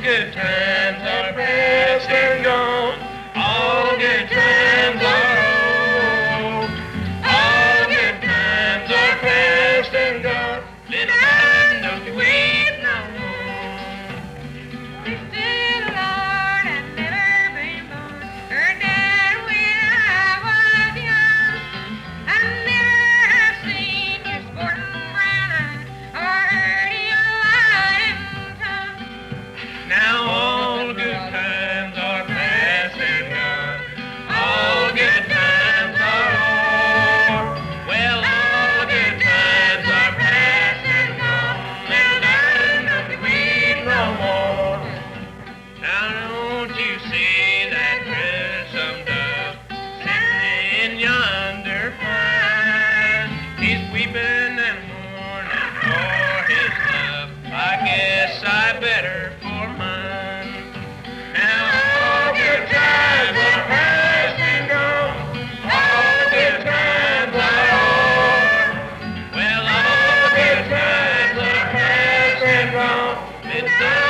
good times are past and gone. All good times are old. All good times are past and gone. Little man, don't you weep no more. We still, Lord, had never been born. Heard that when I was young. I never have seen your sporting brown eye or heard your lying tongue. Now all good times are past and gone. All good times are o'er. Well, all good times are past and gone. Little man, don't you weep no more. Now don't you see that grizzled dove sitting in yonder pine? He's weeping and mourning for his love. I guess I better for mine. Now all good times are past and gone. All good times are o'er. Well, all good times are past and gone. It's